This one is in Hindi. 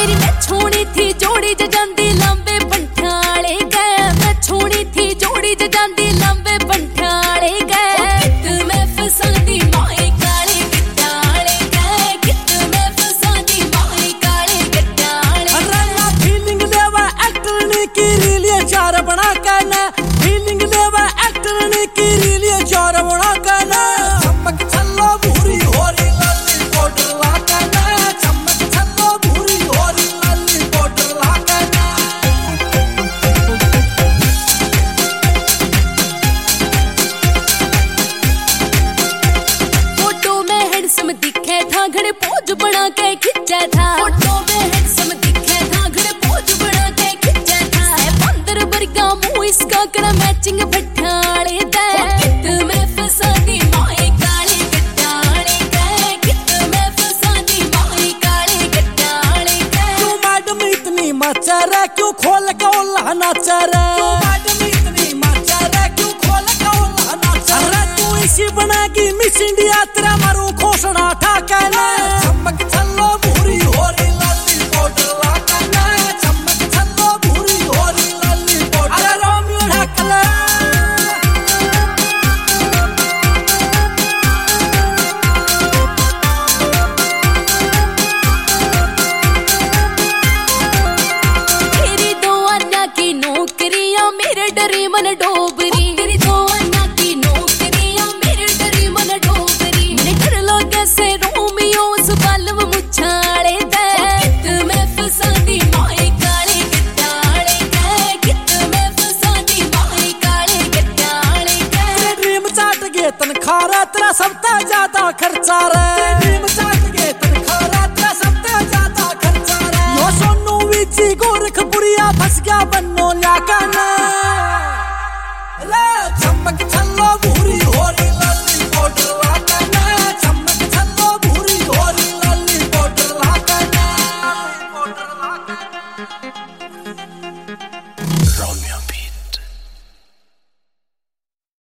तेरी मैं छोड़ी थी जोड़ी ज जांदी लंबे पंठाले गए, मैं छोड़ी थी जोड़ी ज जांदी लंबे पंठाले गए। कित मैं फसांदी माए काले गट्टाले गए, कित मैं फसांदी माए काले गट्टाले। अरे ना फीलिंग लेवा एक्टर ने की रीलिए चार बना करना, फीलिंग लेवा एक्टर ने की रीलिए चार बना करना। चमक छल्लो भूरी होरी लाली पाउडर ला करना, चमक छल्लो भूरी होरी लाली पाउडर ला करना। फोटो में हैंडसम दिखे था घड़े पोज बना के खिंचा था, फोटो में हैंडसम दिखे था घड़े पोज बना के खिंचा था। बंदर वर्गा मुंह इसका कर मैचिंग भट्टाले दे। कित मैं फसांदी माए काले गट्टाले गए, कित मैं फसांदी माए काले गट्टाले गए। क्यों मैडम इतनी मचर है, क्यों खोल के ओला नाचर है। क्यों मैडम इतनी मचर है, क्यों खोल के ओला नाचर है। तू इसी बनागी मिस इंडिया तेरा मारू घोषणा ठाके ना। चमक छल्लो भूरी होरी लाली पाउडर ला करना, चमक छल्लो भूरी होरी लाली पाउडर। अरे रोमियो ढाकले तेरी दो अन्ना की नौकरियां मेरे डरी मन डोबरी, तेरी दो अन्ना की नौकरियां मेरे डरी मन डोबरी। मेरे घर लोग कैसे रोमियो उस बालव मुछाले दे। कित मैं फसांदी माए काले गट्टाले गए, कित मैं फसांदी माए काले गट्टाले गए। तेरे ड्रीम चाट गए तनखारा तेरा सबसे ज्यादा खर्चा रे। ड्रीम चाट गए तनखारा तेरा सबसे ज्यादा खर्चा रे। यो सोनू विची गोरखपुरिया फंस गया बन्नो ल्या करना। चमक छल